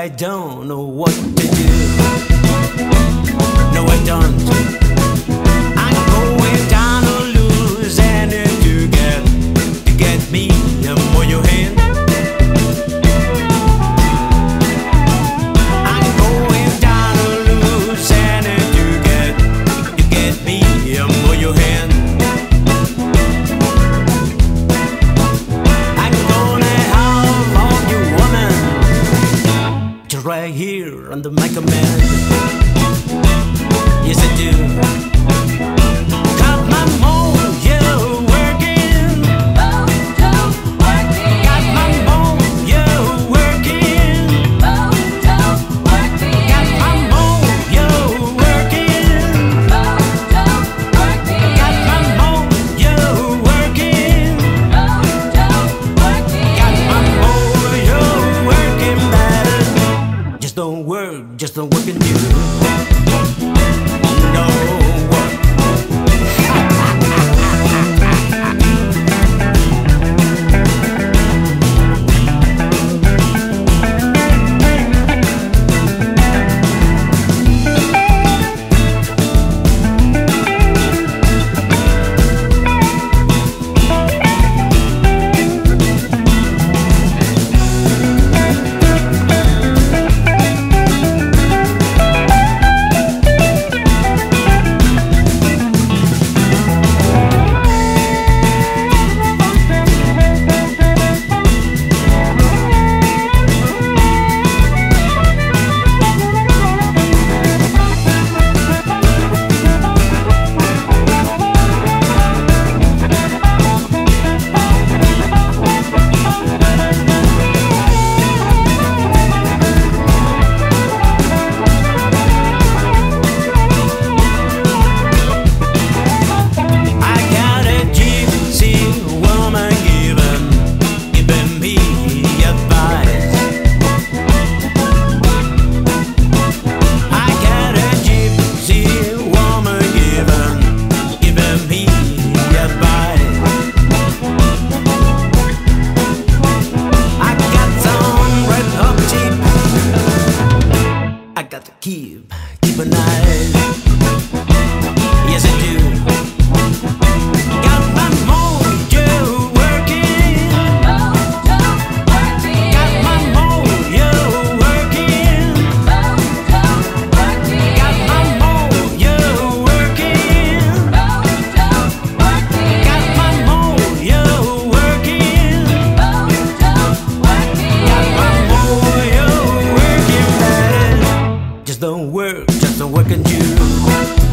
I don't know what to do. No, I don't. I'm going down to lose and to get me more your hand. I'm going down to lose and to get me more your hand. Right here on the mic command. Yes, I do. Got my mojo working. Mojo working. Got my mojo working. Mojo working. Got my mojo working. Mojo working. Got my mojo working. Mojo working. Got my mojo working, man. Just don't work and do. No work. I got to keep an eye. Yes, I do. Got my mojo working. Mojo working. Got my mojo working. Mojo working. Got my mojo working. Mojo working. Got my mojo working. Mojo working. Got my mojo working, man. Just don't work and do.